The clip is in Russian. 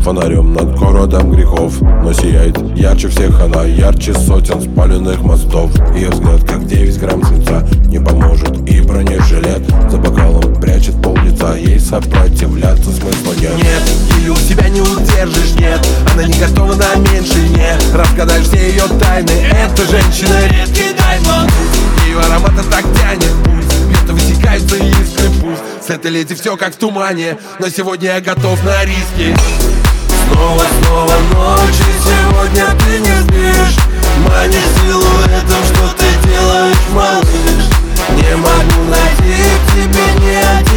фонарем над городом грехов. Но сияет ярче всех она, ярче сотен спаленных мостов. Ее взгляд, как 9 грамм свинца, не поможет и бронежилет. За бокалом прячет пол-лица, ей сопротивляться смысла нет. Нет, ее у себя не удержишь, нет. Она не готова на меньше, не разгадаешь все ее тайны. Эта женщина редкий даймонд. Ее аромата так тянет пульс, где-то высекаются искры, пусть с этой леди все как в тумане, но сегодня я готов на риски. Снова ночь, и сегодня ты не спишь. Манишь силуэтом, что ты делаешь, малыш. Не могу найти в тебе ни один